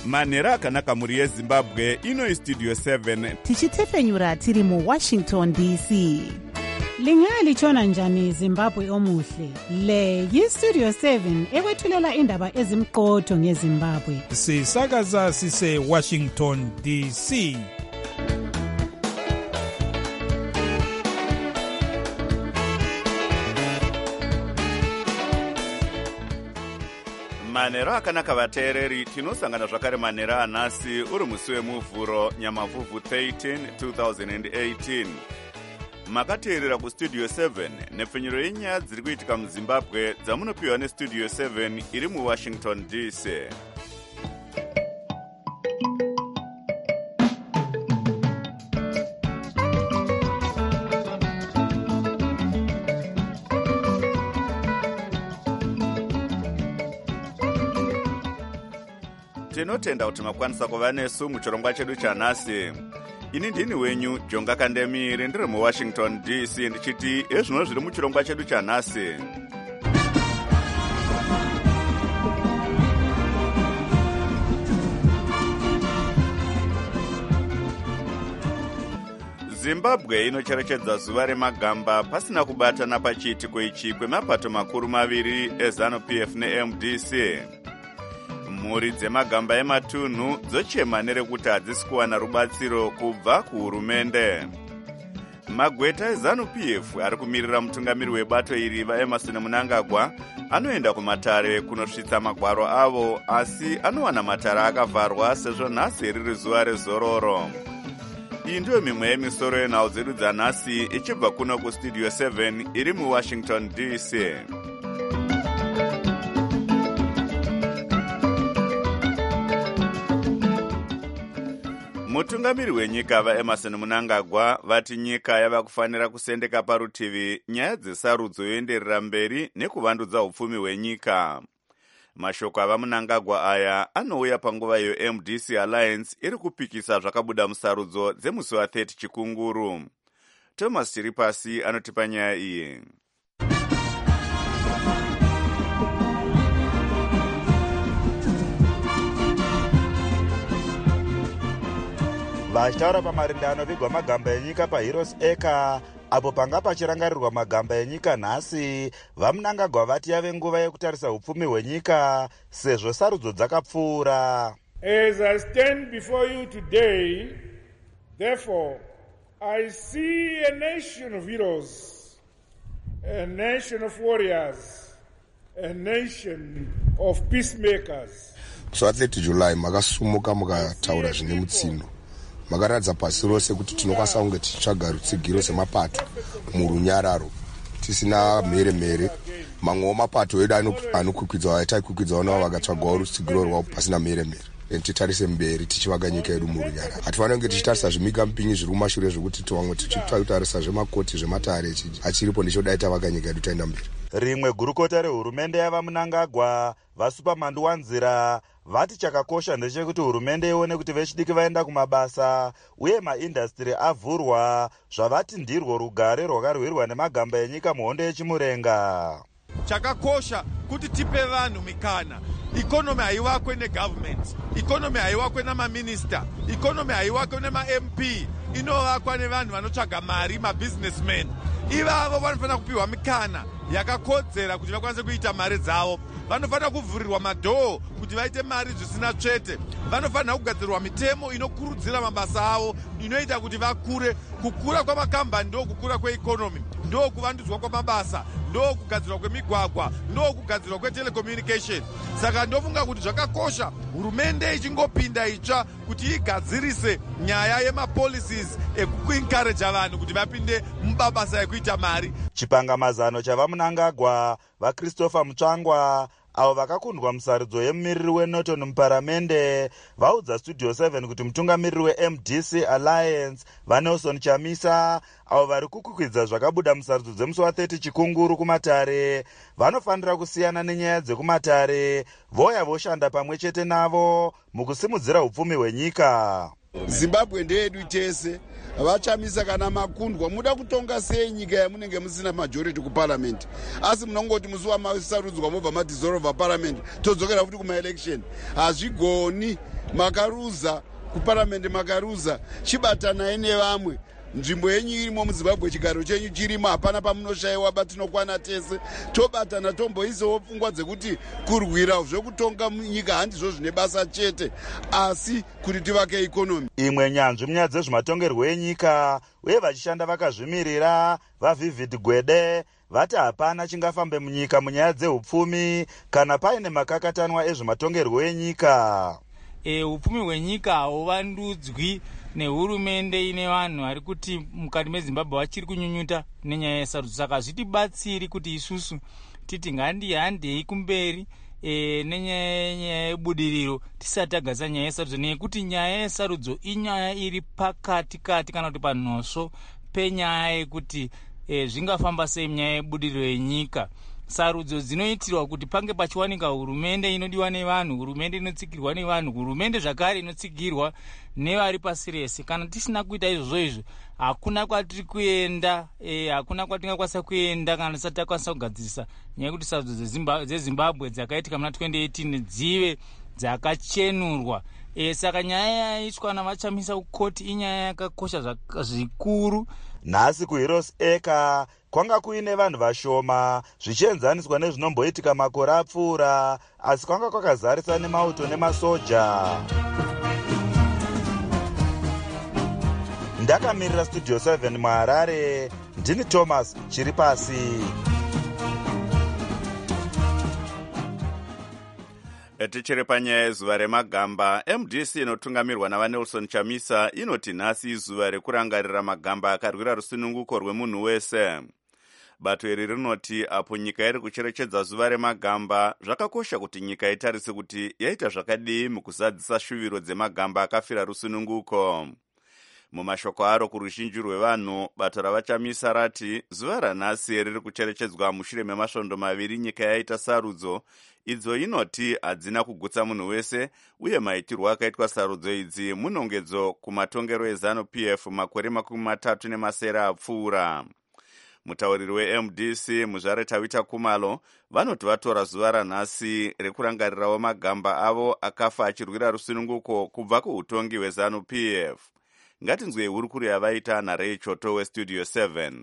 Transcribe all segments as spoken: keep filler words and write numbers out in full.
manhero akanaka mhuri yezimbabwe. Ino Studio seven tichitefenyura tiri mu Washington D C. Lingalitshona njani Zimbabwe omuhle? Le yi-Studio seven ekwethulela indaba ezimqotho ngeZimbabwe. Sisakaza sise Washington D C. manhero akanaka vateereri. Tinosangana zvakare manhero anhasi uri musi wemuvhuro nyamavhuvhu thirteen twenty eighteen. Makateerera kustudio seven nepfenyuro yenyaya dziri kuitika muzimbabwe dzamunopiwa nestudio seven iri muwashington D C. Tinotenda kuti makwanisa kuva nesu muchirongwa chedu chanhasi. Ini ndini wenyu Jonga Kandemire ndiri muWashington D C ndichiti ezvino zviri muchirongwa chedu chanhasi. Zimbabwe inocherechedza zuva remagamba pasina kubatana pachiitiko ichi kwemapato makuru maviri eZANU-P F neM D C. Mhuri dzemagamba ematunhu dzochema nerekuti hadzisi kuwana rubatsiro kubva kuhurumende. Magweta eZANU-P F ari kumirira mutungamiri webato iri vaEmerson Mnangagwa anoenda kumatare kunosvitsa magwaro avo, asi anowana matare akavharwa sezvo nhasi riri zuva rezororo. Iyi ndiyo mimwe yemisoro yenhau dzedu dzanhasi ichibva kuno kustudio seven iri muWashington D C. Mutungamiri wenyika vaEmerson Mnangagwa vati nyika yava kufanira kusendeka parutivi nyaya dzesarudzo yoenderera mberi nekuvandudza upfumi hwenyika. Mashoko ava Mnangagwa aya anouya panguva yeM D C Alliance iri kupikisa zvakabuda musarudzo dzemusi wa thirty chikunguru. Thomas Chiripasi anotipa nyaya iyi. Vachitaura pamarindano vigwa magamba enyika paHeroes Acre apo panga pachirangarirwa magamba enyika nhasi, vaMnangagwa vati yave nguva yekutarisa upfumi hwenyika sezvo sarudzo dzakapfuura. As I stand before you today, therefore, I see a nation of heroes, a nation of warriors, a nation of peacemakers. So at thirty July makasumuka mukataura zvine mutsino. Makaradza pasi rose kuti tinokwanisa kunge tichitsvaga rutsigiro semapato murunyararo tisina mhere mhere. Mamwe mapato edu anokwikwidza aitaikwikwidzawo navo vakatsvagawo rutsigiro rwavo pasina mhere mhere. Titarise mberi tichivaka nyika yedu murunyararo. Hatifanira kunge tichitarisa zvimika mupinyi zviri kumashure zvokuti tivamwe tichitarisa zvemakoti zvematare achiripo ndichodai tavaka nyika yedu taenda mberi. Rimwe gurukota rehurumende yava Mnangagwa vaSuperman Wanzira vati chakakosha ndechekuti hurumende ione kuti vechidiki vaenda kumabasa uye maindastri avhurwa, zvavati ndirwo rugare rwakarwirwa nemagamba enyika muhondo yechimurenga. Chakakosha kuti tipe vanhu mikana. Economy haivakwe negovernment, economy haivakwe namaminista, economy haivakwe nema-M P, inovakwa nevanhu vanotsvaga mari, mabusinessmen. Ivavo vanofanira kupiwa mikana yakakodzera kuti vakwanise kuita mari dzavo. Vanofanira kuvhurirwa madhoo kuti vaite mari zvisina tsvete. Vanofanira kugadzirwa mitemo inokurudzira mabasa avo, inoita kuti vakure. Kukura kwamakambani ndo kukura kweeconomy, ndo kuvandudzwa kwamabasa, ndo kugadzirwa kwemigwagwa, ndo kugadzirwa kwetelecommunication. Saka ndofunga kuti zvakakosha hurumende ichingopinda itsva kuti igadzirise nyaya yemapolicies ekuencourage vanhu kuti vapinde mubabasa ekuita mari. Chipangamazano chava Mnangagwa vaChristopher Mutsvangwa avo vakakundwa musarudzo yemumiriri weNorton muparamende vaudza Studio seven kuti mutungamiriri weM D C Alliance vaNelson Chamisa avo vari kukwikwidza zvakabuda musarudzo dzemusi wa thirty chikunguru kumatare vanofanira kusiyana nenyaya dzekumatare voya voshanda pamwe chete navo mukusimudzira upfumi hwenyika. Zimbabwe ndeyedu tese, vachamisa kana makundwa. Muda kutonga sei nyika yamunenge musina majority kuparliament, asi munongoti musi wamasarudzwa mobva madissolve parliament todzokera futi kumaelection. Hazvigoni, makaruza kuparliament, makaruza chibatanai nevamwe. Nzvimbo yenyu irimo muZimbabwe, chigaro chenyu chirimo, hapana pamunoshayiwa batinokwana tese. Tobatana tomboisawo pfungwa dzekuti kurwira zvekutonga nyika handizvo zvine basa chete, asi kuti tivake ikonomi. Imwe nyanzvi munyaya dzezvematongerwo enyika uye vachishanda vakazvimirira vaVivid Gwede vati hapana chingafambe munyika munyaya dzeupfumi kana paine makakatanwa ezvematongerwo enyika. E, upfumi hwenyika hauvandudzwi nehurumende ine vanhu vari kuti mukati meZimbabwe vachiri kunyunyuta nenyaya yesarudzo. Saka hazvitibatsiri kuti isusu titi ngandihandei kumberi e, nenyaya yebudiriro tisati tagasa nyaya yesarudzo, nekuti nyaya yesarudzo inyaya iri pakati kati kana kuti panosvo penyaya yekuti e, zvingafamba sei munyaya yebudiriro yenyika. Sarudzo dzinoitirwa kuti pange pachiwanika hurumende inodiwa nevanhu, hurumende inotsigirwa nevanhu, hurumende zvakare inotsigirwa nevari pasi rese. Kana tisina kuita izvozvo izvo, hakuna kwatiri kuenda, e, hakuna kwatingakwanisa kuenda kana tisati takwanisa kugadzirisa nyaya yekuti sarudzo dzeZimbabwe dzakaitika muna twenty eighteen dzive dzakachenurwa. E, saka nyaya yaitwa navachamisa kukoti inyaya yakakosha zvikuru. Nhasi kuHeroes Acre kwanga kuine vanhu vashoma zvichienzaniswa nezvinomboitika makore apfuura, asi kwanga kwakazarisa nemauto nemasoja. Ndakamirira Studio seven muHarare, ndini Thomas Chiripasi. Tichiri panyaya yezuva remagamba, M D C inotungamirwa navaNelson Chamisa inoti nhasi izuva rekurangarira magamba akarwira rusununguko rwemunhu wese. Bato iri rinoti apo nyika iri kucherechedza zuva remagamba, zvakakosha kuti nyika itarise kuti yaita zvakadii mukuzadzisa shuviro dzemagamba akafira rusununguko. Mumashoko aro kuruzhinji rwevanhu, bato ravachamisa rati zuva ranhasi riri kucherechedzwa mushure memasvondo maviri nyika yaita sarudzo, idzo inoti hadzina kugutsa munhu wese, uye maitirwo akaitwa sarudzo idzi munongedzo kumatongero eZanu P F makore makumi matatu nemasere apfuura. Mutauriri weM D C Muzvare Tawita Kumalo vanoti vatora zuva ranhasi rekurangarirawo magamba avo akafa achirwira rusununguko kubva kuutongi hweZanu P F. Ngatinzwe hurukuru yavaita naRay Choto weStudio seven.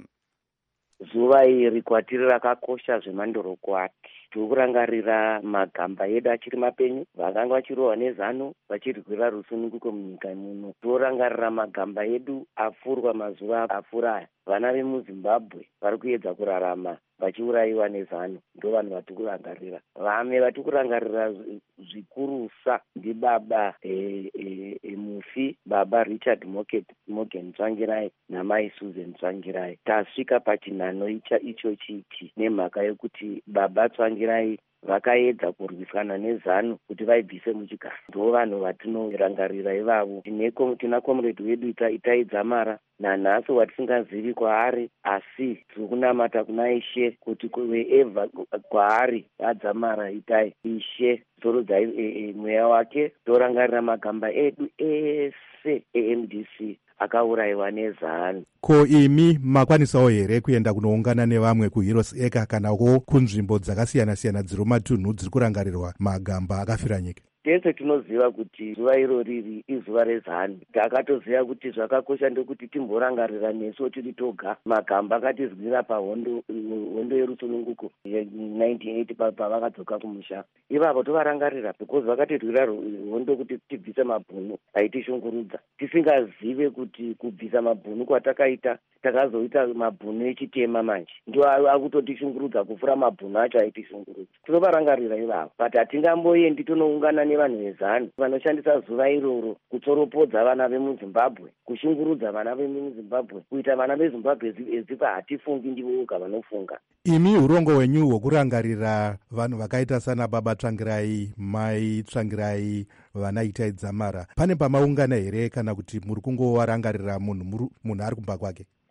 Zuva iri kwatiri rakakosha zvemandorokwati. Tiri kurangarira magamba edu achiri mapenyu, vakanga vachirohwa neZanu vachirwira rusununguko munyika muno. Torangarira magamba edu apfurwa mazuva apfuura aya. Vana vemuZimbabwe vari kuedza kurarama vachiurayiwa neZanu, ndo vanhu vatiri kurangarira. Vamwe vatiri kurangarira zvikurusa ndibaba e, e, e, mufi baba Richard Morgan Tsvangirai namai Susan Tsvangirai. Tasvika pachinhano icho chiti nemhaka yekuti baba Tsvangirai vakaedza kurwisana neZanu kuti vaibvise muchigaro. Ndo vanhu vatinorangarira ivavo. Tina comrade wedu Itai Dzamara nanhasi watisingazivi kwaari, asi tiri kunamata kuna Ishe kuti wherever kwaari adzamara Itai Ishe zorodza e, e, mweya wake. Torangarira magamba edu ese eM D C akaurayiwa neZanu. Ko imi makwanisawo here kuenda kunoungana nevamwe kuHeroes Acre kanako kunzvimbo dzakasiyana-siyana dziri mumatunhu dziri kurangarirwa magamba akafira nyika? Tese tinoziva kuti zuva iroriri izuva reZanu. Takatoziva kuti zvakakosha ndekuti timborangarira nesu tiri toga magamba akatizwira pahondo hondo yerusununguko nineteen eighty pavakadzoka kumusha. Ivavo tovarangarira because vakatirwira hondo kuti tibvise mabhunu aitishungurudza. Tisingazive kuti kubvisa mabhunu kwatakaita takazoita mabhunu echitema manje. Ndio akutotishungurudza kufura mabhunu acho aitishungurudza. Tinovarangarira ivavo. But hatingamboendi tonoungana nevanhu veZanu vanoshandisa zuva iroro kutsoropodza vana vemuZimbabwe, kushungurudza vana vemuZimbabwe, kuita vana veZimbabwe eziva hatifungi ndivo voga vanofunga. Imi urongo hwenyu hwokurangarira vanhu vakaita sana baba Tsvangirai, mai Tsvangirai, vana Itai Dzamara, pane pamaungana here kana kuti muri kungowarangarira munhu munhu ari kumba kwake?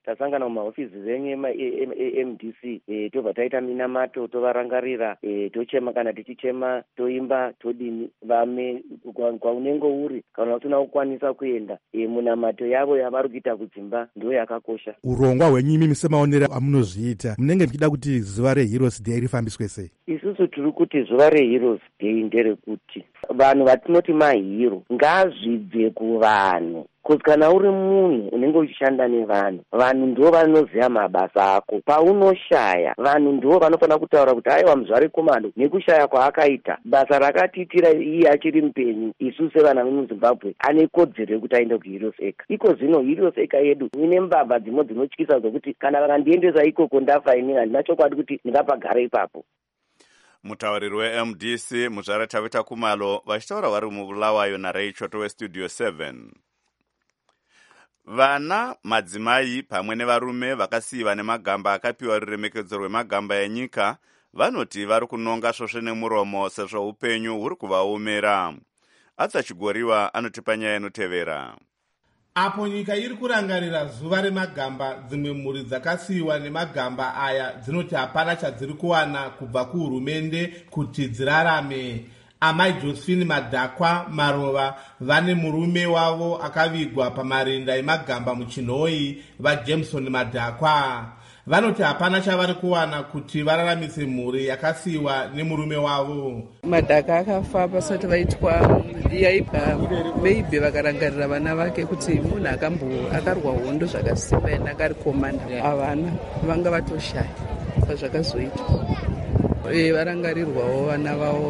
tasangana mumahofisi venyu ema-M D C e, tobva taita minamato tovarangarira e, tochema kana tichichema toimba todini vame kwaunenge uri kana usina kukwanisa kuenda e, munamato yavo yavari kuita kudzimba ndo yakakosha. Urongwa hwenyimi semaonero amunozviita munenge muchida kuti zuva reHeroes Day rifambiswe sei? Isusu tiri kuti zuva reHeroes Day nderekuti vanhu vatinoti mahiro ngazvibve kuvanhu, kuti kana uri munhu unenge uchishanda nevanhu, vanhu ndo vanoziva mabasa ako. Paunoshaya vanhu ndo vanofanira kutaura kuti aiwa muzvari komando nekushaya kwaakaita basa rakatiitira iye achiri mupenyu, isu sevana vemuZimbabwe ane kodzero yekuti aende kuHeroes eka. Iko zvino Heroes eka yedu ine mbavha dzimwe dzinotyisa zokuti kana vakandiendesa ikoko ndafa inini handina chokwadi kuti ndingapagara ipapo. Mutauriri we-M D C Muzvara Tavita Kumalo vachitaura vari mubulawayo naRaichoto westudio seven. Vana, madzimai pamwe nevarume vakasiyiwa nemagamba akapiwa ruremekedzo rwemagamba enyika vanoti vari kunonga svosve nemuromo sezvo upenyu huri kuvaomera. Atsachigoriwa anotipa nyaya inotevera. Apo nyika iri kurangarira zuva remagamba, dzimwe mhuri dzakasiyiwa nemagamba aya dzinoti hapana chadziri kuwana kubva kuhurumende kuti dzirarame. Amai Josephine Madhakwa Marova vane murume wavo akavigwa pamarinda emagamba muChinhoyi vaJameson Madhakwa. Vanoti hapana chavari kuwana kuti vararamise mhuri yakasiyiwa nemurume wavo. Madhaka akafa pasati vaitwa yaibva veibve vakarangarira vana vake kuti munhu akambo akarwa hondo zvakasimba ena akari komanda havana vanga vatoshaya pazvakazoitwa. E, varangarirwawo vana vavo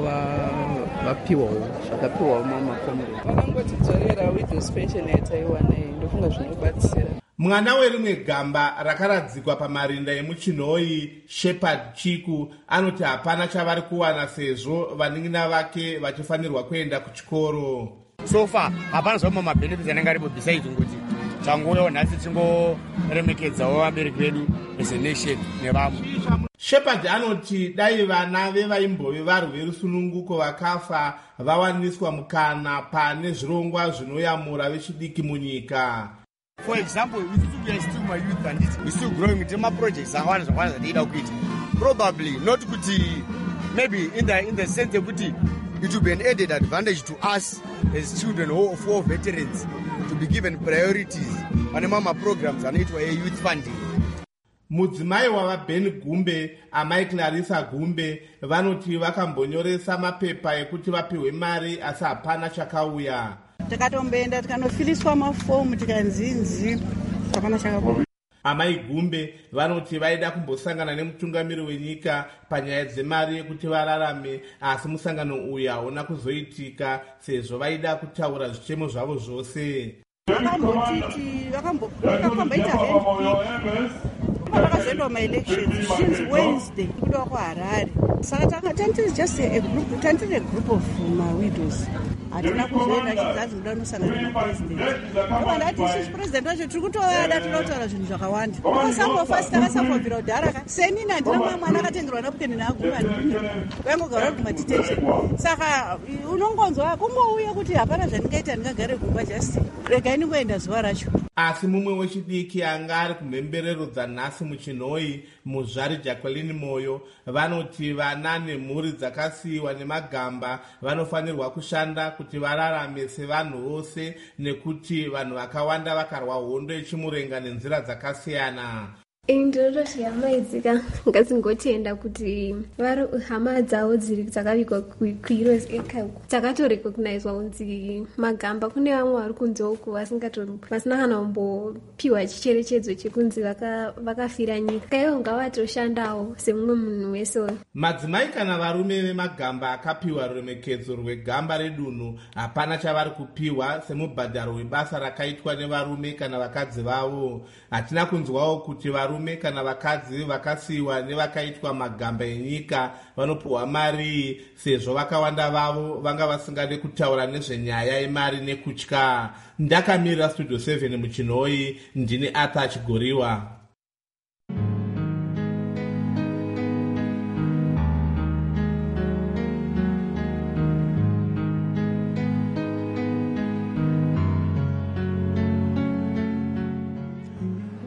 vapiwawo zvakapiwawo mamakomero vakangotidzorera widows pension yataiwana iyi ndofunga zvinobatsira. Mwana werimwe gamba rakaradzikwa pamarinda emuChinhoyi Shepard Chiku anoti hapana chavari kuwana sezvo vaning'ina vake vachifanirwa kuenda kuchikoro. So far hapana zvamwe mabenefits anenge aripo besides kuti tangoyo nhasi tingoremekedzawo vabereki vedu as a nation nevamwe. Shepard anoti dai vana vevaimbove varwe rusununguko vakafa vawaniswa mukana pane zvirongwa zvinoyamura vechidiki munyika. For example, we are still my youth and we still growing with my projects and one one that did quit. Probably not kuti maybe in the in the sense that it will be an added advantage to us as children of war veterans to be given priorities on mama programs and it were youth funding. Mudzimai wava Ben Gumbe, amai Clarissa Gumbe, vanoti vakambonyoresa mapepa ekuti vapiwe mari asi hapana chakauya. Takatomboenda tikanofiliswa mafomu tikanzinzi hapana chakauya. Amai Gumbe vanoti vaida kumbosangana nemutungamiri wenyika panyaya dzemari yekuti vararame asi musangano uyu hauna kuzoitika sezvo vaida kutaura zvichemo zvavo zvose. Vakambotiti vakamboita handpick vakazoenda maelections since Wednesday kuda kuHarare. Saka tantiri just a group, tantiri a group of widows. Hatina kuzoenda chizadzi muda unosangana napresident. Ndoba ndati isusu president wacho tiri kutovada tinotaura zvinhu zvakawanda. Akasambofa takasambobvira kudhara ka senini handina mumwe mwana akatengerwa naputeni naaguma ndini vaingogara kuti madetention. Saka unongonzwa kumbouya kuti hapana zvandingaita ndingagare kumba just regai ningoenda zuva racho. Asi mumwe wechidiki anga ari kumhemberero dzanhasi muChinhoyi Muzvari Jacqueline Moyo vanoti vana nemhuri dzakasiyiwa nemagamba vanofanirwa kushanda kuti vararame sevanhu vose nekuti vanhu vakawanda vakarwa hondo yechimurenga nenzira dzakasiyana. Indorosha yamaidzika ngazingotienda kuti vari hama dzavo dziri dzakavigwa kuHeroes eka dzakatorekognizwa kunzi magamba. Kune vamwe vari kunze uku vasina kana kumbopiwa chicherechedzo chekunzi vakafira nyika. Kaiwo ngavatoshandawo semumwe munhu wese. Madzimai kana varume vemagamba akapiwa ruremekedzo rwegamba redunhu hapana chavari kupiwa semubhadharo webasa rakaitwa nevarume kana vakadzi vavo. Hatina kunzwawo kuti varume kana vakadzi vakasiyiwa nevakaitwa magamba enyika vanopiwa mari sezvo vakawanda vavo vanga vasingade kutaura nezvenyaya yemari nekutya. Ndakamirira studio seven muChinhoyi ndini Arthur Chigoriwa.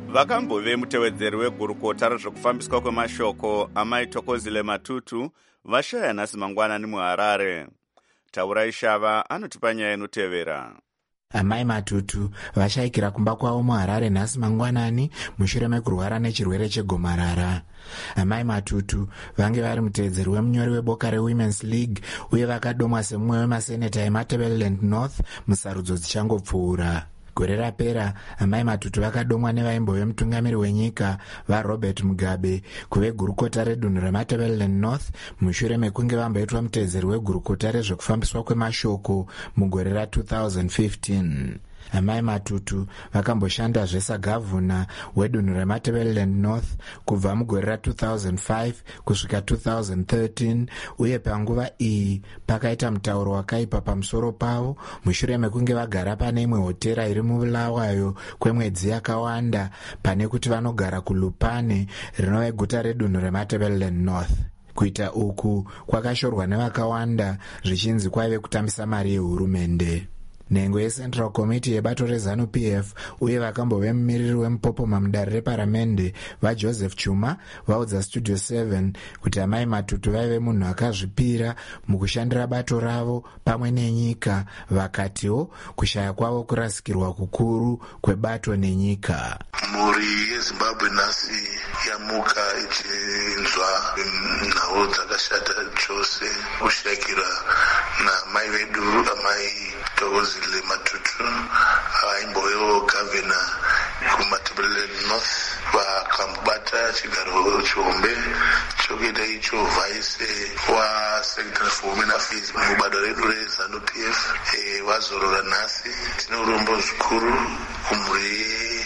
vakambove mutevedzeri wegurukota rezvekufambiswa kwemashoko amai Thokozile Matutu vashaya nhasi mangwanani muHarare. Taurai Shava anotipa nyaya inotevera. Amai Matutu vashayikira kumba kwavo muHarare nhasi mangwanani mushure mekurwara nechirwere chegomarara. Amai Matutu vange vari mutevedzeri wemunyori weboka reWomen's League uye vakadomwa semumwe wemaseneta eMatabeleland North musarudzo dzichangopfuura. Gore rapera amai Matutu vakadomwa nevaimbove mutungamiri wenyika vaRobert Mugabe kuve gurukota redunhu reMatabeleland North mushure mekunge vamboitwa mutevedzeri wegurukota rezvekufambiswa kwemashoko mugore ra two thousand fifteen. Amai Matutu vakamboshandazve sagavhuna wedunhu reMatabeleland North kubva mugore ra two thousand five kusvika two thousand thirteen, uye panguva iyi pakaita mutauro wakaipa pamusoro pavo mushure mekunge vagara pane imwe hotera iri mubulawayo kwemwedzi yakawanda pane kuti vanogara kuLupane rinove guta redunhu reMatabeleland North. Kuita uku kwakashorwa nevakawanda zvichinzi kwaive kutambisa mari yehurumende. Nhengo yeCentral Committee yebato reZANU P F uye vakambove mumiriri wemupopoma mudare reparamende vaJoseph Chuma vaudza Studio seven kuti amai Matutu vaive munhu akazvipira mukushandira bato ravo pamwe nenyika, vakatiwo kushaya kwavo kurasikirwa kukuru kwebato nenyika. Mhuri yeZimbabwe nhasi yamuka ichinzwa nhau dzakashata chose kushayikira namai vedu amai Thokozile Matutu aimboyo gavhena kuMatabeleland North vakambata chigaro chihombe chokuita icho vice waSecretary for Women Affairs mubato redu reZANU P F. E, vazorora nhasi tine urombo zvikuru kumhuri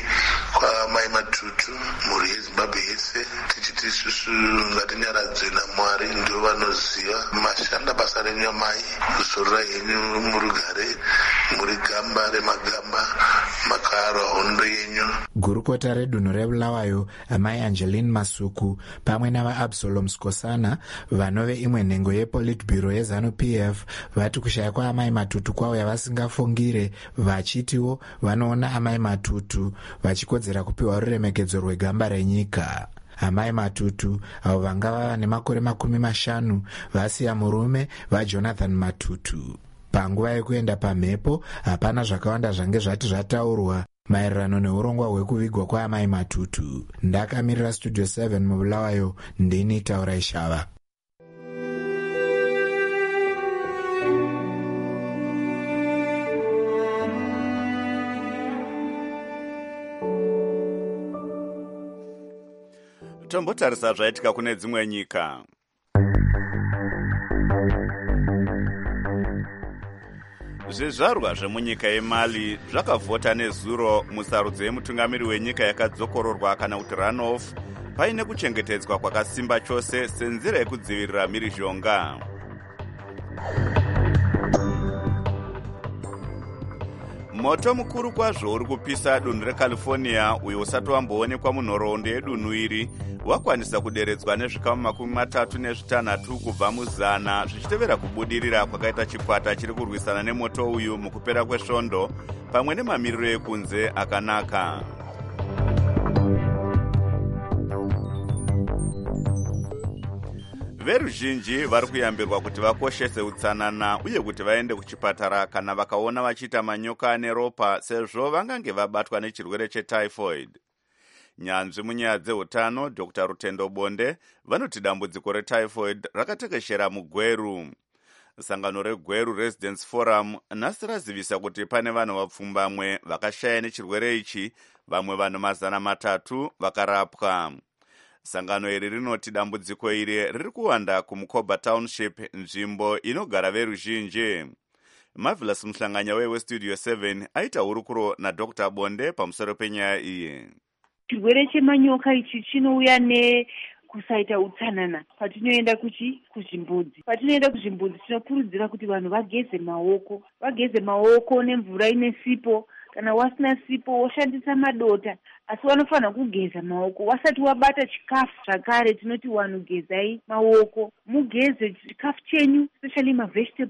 kwamai Matutu, mhuri yeZimbabwe yese, tichiti isusu ngatinyaradzwe naMwari ndio vanoziva mashanda basa renyu amai, kuzorora henyu murugare muri gamba remagamba makarwa hondo yenyu. Gurukota redunhu rebulawayo amai Angeline Masuku pamwe navaAbsalom Skosana vanove imwe nhengo yePolitburo yeZANU P F vati kushaya kwaamai Matutu kwavo yavasingafungire, vachitiwo vanoona amai Matutu vachikodzera kupiwa ruremekedzo rwegamba renyika. Amai Matutu avo vanga vava nemakore makumi mashanu vasiya murume vaJonathan Matutu. Panguva yekuenda pamhepo hapana zvakawanda zvange zvati zvataurwa maererano neurongwa hwekuvigwa kwaamai Matutu. Ndakamirira Studio seven mubulawayo, ndini Taurai Shava. Tombotarisa zvaitika kune dzimwe nyika. Zvizvarwa zvemunyika yeMali zvakavhota nezuro musarudzo yemutungamiri wenyika yakadzokororwa kana kuti runoff paine kuchengetedzwa kwakasimba chose senzira yekudzivirira mhirizhonga. Moto mukuru kwazvo uri kupisa dunhu reCalifornia uyo usati wamboonekwa munhoroondo yedunhu iri wakwanisa kuderedzwa nezvikamu makumi matatu nezvitanhatu kubva muzana zvichitevera kubudirira kwakaita chikwata chiri kurwisana nemoto uyu mukupera kwesvondo pamwe nemamiriro ekunze akanaka. Veruzhinji vari kuyambirwa kuti vakoshese utsanana uye kuti vaende kuchipatara kana vakaona vachiita manyoka ane ropa sezvo vangange vabatwa nechirwere chetyphoid. Nyanzvi munyaya dzeutano Doctor Rutendo Bonde vanoti dambudziko retyphoid rakatekeshera mugweru. Sangano reGweru Residence Forum nhasi razivisa kuti pane vanhu vapfumbamwe vakashaya nechirwere ichi, vamwe vanhu mazana matatu vakarapwa. Sangano iri rinoti dambudziko iri riri kuwanda kuMukoba Township, nzvimbo inogara veruzhinji. Marvelous Muhlanganya weStudio seven aita hurukuro naDoctor Bonde pamusoro penyaya iyi. Chirwere chemanyoka ichi chinouya ne kusaita utsanana. Patinoenda kuchi kuzvimbudzi. Patinoenda kuzvimbudzi tinokurudzira kuti vanhu vageze maoko. Vageze maoko nemvura ine sipo. Kana wasina sipo woshandisa madota, asi wanofanira kugeza maoko wasati wabata chikafu. Zvakare tinoti vanhu gezai maoko, mugeze chikafu chenyu, especially ma vegetables,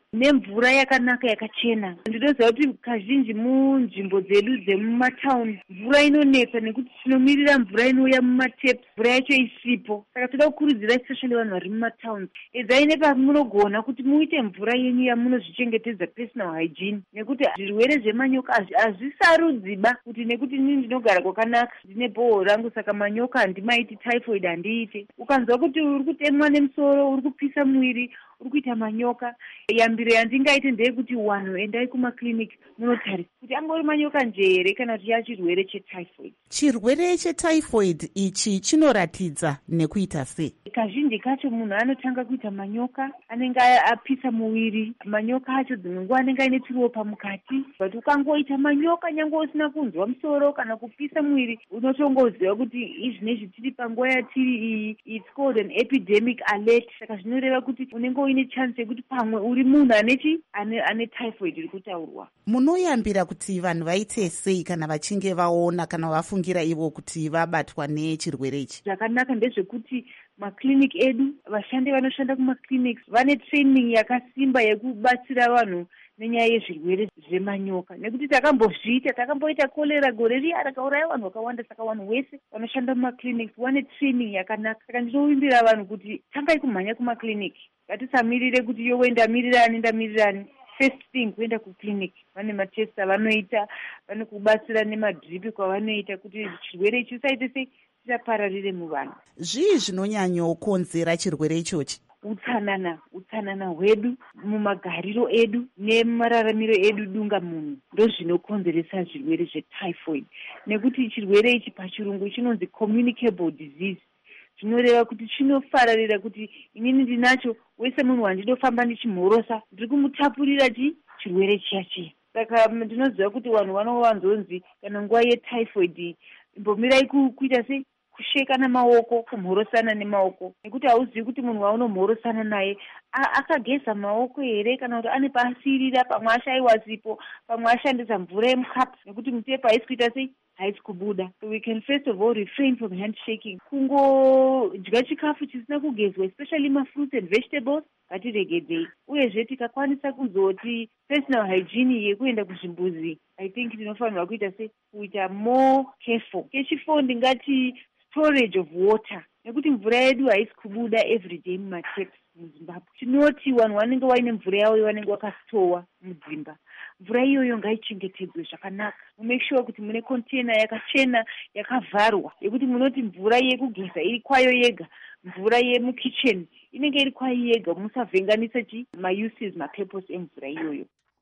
nemvura yakanaka yakachena. Ndinoziva kuti kazhinji munzvimbo dzedu dzemumataundi mvura inonetsa nekuti tinomirira mvura inouya mumatepi, mvura yacho isipo. Saka toda kukurudzira especially vanhu vari mumataundi, edzai nepamunogona kuti muite mvura yenyu yamunozvichengetedza personal hygiene, nekuti zvirwere zvemanyoka hazvisarudziba kuti nekuti ini ndinogara kwakanaka ndine bhoho rangu saka manyoka handimaiti typhoid handiite. Ukanzwa kuti uri kutemwa nemusoro, uri kupisa mwiri, uri kuita manyoka, yambiro yandingaite ndeyekuti wanhu endai kumakliniki munotarisa kuti angori manyoka njere kana kuti yachirwere chetyphoid. Chirwere chetyphoid ichi chinoratidza nekuita sei? Kazhinji kacho munhu anotanga kuita manyoka, anenge apisa muviri. Manyoka acho dzimwe nguva anenge aine chiropa mukati, but ukangoita manyoka nyange usina kunzwa musoro kana kupisa mwiri, unotongoziva kuti izvinezvi tiri panguva yatiri iyi, it's called an epidemic alert. Saka zvinoreva kuti unenge uine chance yekuti pamwe uri munhu anechi ane, ane typhoid iri kutaurwa. Munoyambira kuti vanhu vaite sei kana vachinge vaona kana vafungira ivo kuti vabatwa nechirwere ichi? Zvakanaka ndezvekuti makliniki edu, vashandi vanoshanda kumakliniki vane training yakasimba yekubatsira vanhu nenyaya yezvirwere zvemanyoka, nekuti takambozviita, takamboita kolera gore riya rakauraya vanhu vakawanda. Saka vanhu vese vanoshanda mumakliniki vane training yakanaka. Saka ndinovimbira vanhu kuti tangai kumhanya kumakliniki, ngatisamirire kuti yowe ndamirirani ndamirirani. First thing kuenda kukliniki, vane matest avanoita, vane kubatsira nemadripi kwavanoita kuti chirwere ichi chisaite sei chisapararire muvanhu. Zvii zvinonyanyokonzera chirwere ichochi? Utsanana, utsanana hwedu mumagariro edu nemararamiro edu dunga munhu ndozvinokonzeresa zvirwere zvetyphoid, nekuti chirwere ichi pachirungu chinonzi communicable disease. Zvinoreva kuti chinofararira, kuti inini ndinacho, wese munhu wandinofamba ndichimhorosa ndiri kumutapurira chi chirwere chiya chiya. Saka ndinoziva kuti vanhu vanovanzonzi kana nguva yetyphoid imbomirai kuita sei, kusheka namaoko, kumhorosana nemaoko, nekuti hauzivi kuti munhu waunomhorosana naye akageza maoko here kana kuti ane paasirira, pamwe ashaiwa sipo, pamwe ashandisa mvura yemukapu, nekuti mutepa haisi kuita sei, haisi kubuda. So we can first of all refrain from handshaking. Kungodya chikafu chisina kugezwa, especially mafruits and vegetables, ngatiregedzei. Uyezve tikakwanisa kuzoti personal hygiene yekuenda kuzvimbuzi, I think tinofanirwa kuita sei, kuita more careful. Kechifo ndingati storage of water, nekuti mvura yedu haisi kubuda everyday mumateps muZimbabwe. Tinoti vanhu vanenge vaine mvura yavo vanenge vakasitowa mudzimba. Mvura iyoyo ngaichengetedzwe zvakanaka. Make sure kuti mune container yakachena yakavharwa, yekuti munoti mvura yekugeza iri kwayo yega, mvura yemukicheni inenge iri kwayo yega, musavhenganisa chi mauses mapurpose emvura iyoyo.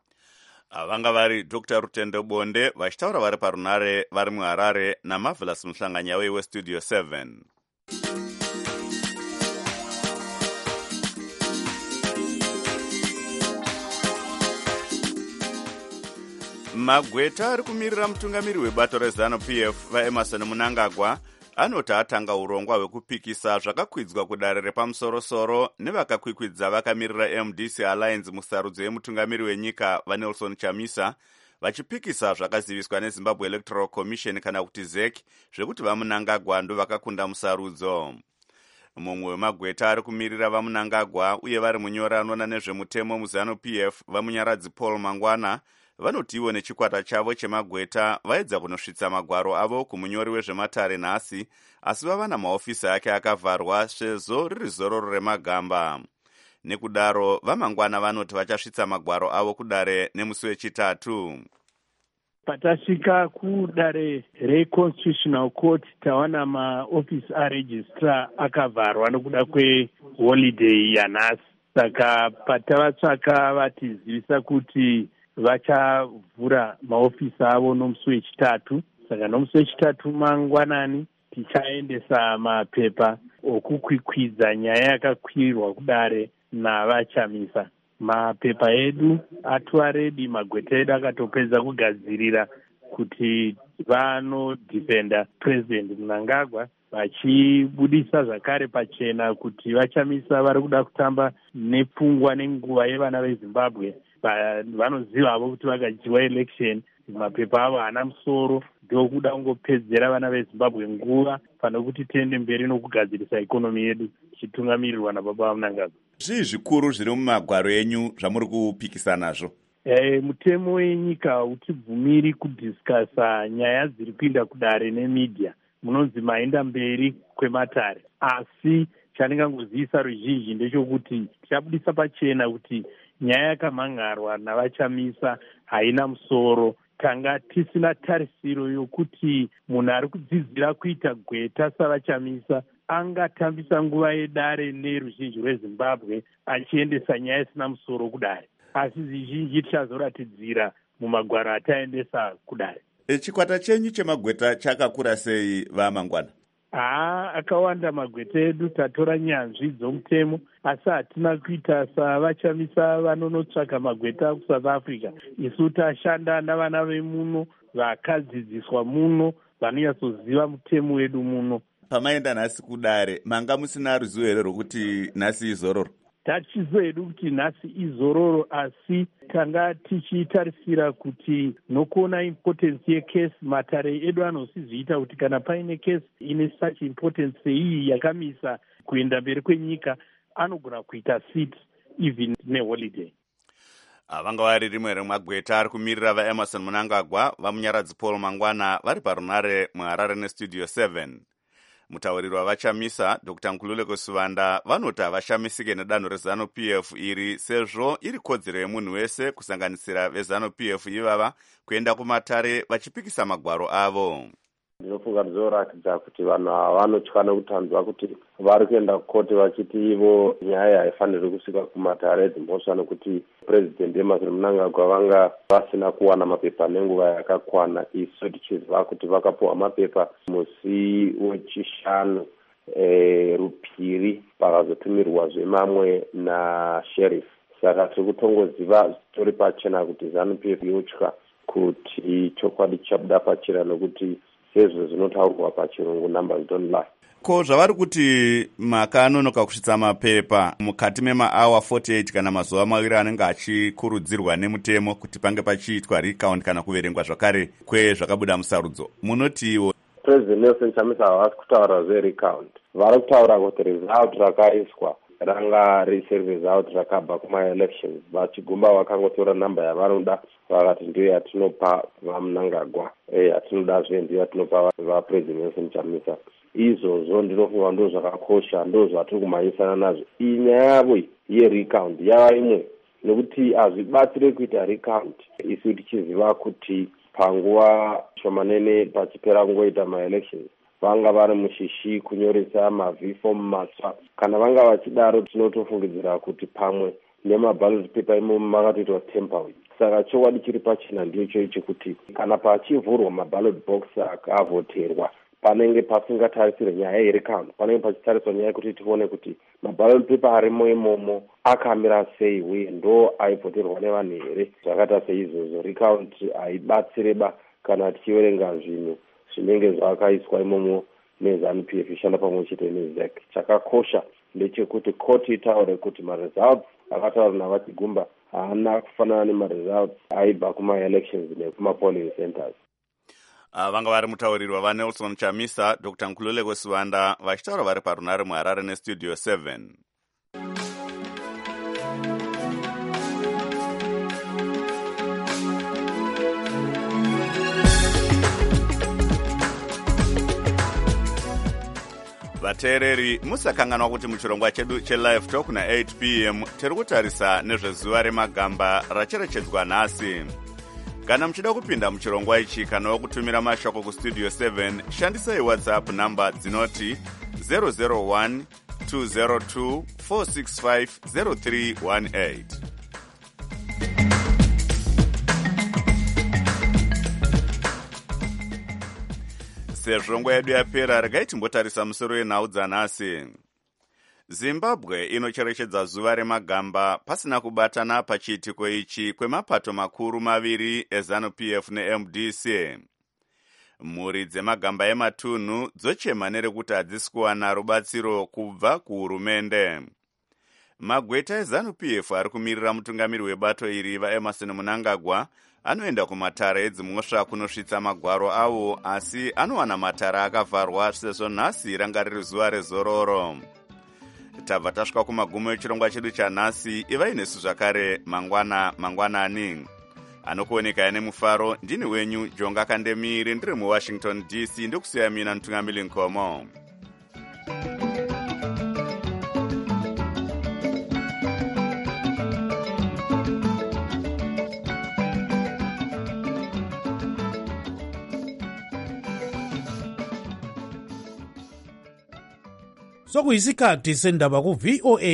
Vanga vari Doctor Rutendo Bonde vachitaura vari parunare vari muHarare naMarvelous Muhlanganyawe weStudio seven. Magweta ari kumirira mutungamiri webato reZanu P F vaEmerson Mnangagwa anoti atanga urongwa hwekupikisa zvakakwidzwa kudare repamusoro-soro nevakakwikwidza vakamirira M D C Alliance musarudzo yemutungamiri wenyika vaNelson Chamisa, vachipikisa zvakaziviswa neZimbabwe Electoral Commission kana kuti Z E C zvekuti vaMnangagwa ndo vakakunda musarudzo. Mumwe wemagweta ari kumirira vaMnangagwa uye vari munyora anoona nezvemutemo muZanu P F vamunyaradzi Paul Mangwana vanoti ivo nechikwata chavo chemagweta vaedza kunosvitsa magwaro avo kumunyori wezvematare nhasi, asi vava namaofisi ake akavharwa sezvo riri zororo remagamba. Nekudaro vaMangwana vanoti vachasvitsa magwaro avo kudare nemusi wechitatu. Patasvika kudare reConstitutional Court tawana maofisi aregistrar akavharwa nokuda kweholiday yanhasi. Saka patavatsvaka vatizivisa kuti vachavhura maofisi avo nomusi wechitatu. Saka nomusi wechitatu mangwanani tichaendesa mapepa okukwikwidza nyaya yakakwirwa kudare navaChamisa. Mapepa edu atova redi, magweta edu akatopedza kugadzirira kuti vanodhifenda President Mnangagwa, vachibudisa zvakare pachena kuti vaChamisa vari kuda kutamba nepfungwa nenguva yevana veZimbabwe. Vanozivavo kuti vakadyiwa election, mapepa avo hana musoro, ndokuda kungopedzera vana vezimbabwe nguva pane kuti tiende mberi nokugadzirisa ikonomi yedu ichitungamirirwa nababa vaMnangagwa. Zvii zvikuru zviri mumagwaro enyu zvamuri kupikisa nazvo? E, mutemo wenyika uchibvumiri kudhiskasa nyaya dziri kuinda kudare nemidhia, munonzi maenda mberi kwematare. Asi chandingangozivisa ruzhinji ndechokuti tichabudisa pachena kuti nyaya yakamhangarwa navachamisa haina musoro. Tanga tisina tarisiro yokuti munhu ari kudzidzira kuita gweta savachamisa angatambisa nguva yedare neruzhinji rwezimbabwe achiendesa nyaya isina musoro kudare. Asi zvizhinji tichazoratidzira mumagwaro ataendesa kudare. Chikwata chenyu chemagweta chakakura sei vaMangwana? haa akawanda magweta edu, tatora nyanzvi dzomutemo, asi hatina kuita savachamisa vanonotsvaka magweta kuSouth Africa. Isu tashanda navana vemuno vakadzidziswa muno vanonyatsoziva mutemo wedu muno. Pamaenda nhasi kudare, manga musina ruzivo here rwokuti nhasi izororo? Tachizoedu kuti nhasi izororo, asi tanga tichitarisira kuti nokuona importance yekesi, matare edu anosiziita kuti kana paine kesi ine such importance seiyi yakamisa kuenda mberi kwenyika, anogona kuita sit even neholiday. Vanga vari rimwe remagweta ari kumirira vaEmerson Mnangagwa, vaMunyaradzi Paul Mangwana vari parunare muHarare nestudio seven. Mutauriri wavachamisa Doctor Nkululeko Suvanda vanoti havashamisike nedanho reZanu P F iri sezvo iri kodzero yemunhu wese kusanganisira veZanu P F ivava kuenda kumatare vachipikisa magwaro avo. Ndinofunga ndizoratidza kuti vanhu ava vanotya nekutanzwa kuti vari kuenda kukoti vachiti ivo nyaya haifaniri kusvika kumatare edzimhosva nekuti President Emmerson Mnangagwa vanga vasina kuwana mapepa nenguva yakakwana. Isu tichiziva kuti vakapuwa mapepa musi wechishanu e, rupiri pakazotumirwa zvemamwe nasheriff. Saka tiri kutongoziva tori pachena kuti ZANU P F yotya kuti chokwadi chichabuda pachena nokuti sezvo zvinotaurwa pachirungu numbers don't lie. Ko zvavari kuti makanonoka kusvitsa mapepa mukati memaawa forty-eight kana mazuva maviri anenge achikurudzirwa nemutemo kuti pange pachiitwa recount kana kuverengwa zvakare kwezvakabuda musarudzo, munotiwo? President Nelson Chamisa havasi kutaura zverecount, vari kutaura kuti result rakaiswa ranga risi result rakabva kumaelections. Vachigumba vakangotora namba yavanoda vakati ndiyo yatinopa vaMnangagwa, yatinodazve ndiyo yatinopa vaPresident Nelson Chamisa. Izvozvo ndinofunga ndo zvakakosha, ndo zvatiri kumhanyisana nazvo. Iyi nyaya yavo yerecount yava imwe nekuti hazvibatsire kuita recount isu tichiziva kuti panguva shomanene pachipera kungoita maelections vanga vari mushishi kunyoresa mavhifomu matsva. Kana vanga vachidaro tinotofungidzira kuti pamwe nemaballot paper imomo makatoitwa temporary. Saka chokwadi chiri pachena ndicho ichi kuti kana pachivhurwa maballot box akavhoterwa panenge pasingatarisire nyaya yerecount, panenge pachitariswa nyaya yekuti tione kuti maballot paper arimo imomo akamira sei uye ndo aivhoterwa nevanhu here. Zvakaita seizvozvo recount haibatsireba kana tichiverenga zvinhu zvinenge zvakaiswa imomo neZANU P F ishanda pamwe chete neZ E C. Chakakosha ndechekuti koti itaure kuti maresults akataurwa navachigumba haana kufanana nemaresults aibva kumaelections nekumapolling centers. Uh, vanga vari mutauriri wavaNelson Chamisa Doctor Nkululeko Suvanda vachitaura vari parunare muHarare nestudio seven. Vateereri musakanganwa kuti muchirongwa chedu chelive talk na eight p m tiri kutarisa nezvezuva remagamba racherechedzwa nhasi. Kana muchida kupinda muchirongwa ichi kana kutumira mashoko kustudio seven, shandisai WhatsApp namba dzinoti zero zero one two zero two four six five zero three one eight. Sezvo nguva yedu yapera, regai timbotarisa musoro wenhau dzanhasi. Zimbabwe inocherechedza zuva remagamba pasina kubatana pachiitiko ichi kwemapato makuru maviri eZANU P F neM D C. Mhuri dzemagamba ematunhu dzochema nerekuti hadzisi kuwana rubatsiro kubva kuhurumende. magweta ezanu p f ari kumirira mutungamiri webato iri vaemerson Mnangagwa anoenda kumatara edzimhosva kunosvitsa magwaro avo, asi anowana matara akavharwa sezvo nhasi ranga riri zuva rezororo. Tabva tasvika kumagumo echirongwa chedu chanhasi. Ivai nesu zvakare mangwana mangwanani. Anokuoneka nemufaro ndini wenyu Jonga Kandemiri, ndiri muWashington D C, ndokusiya mina Ntungamili Nkomo. Sokuyisikhathi sendaba ku V O A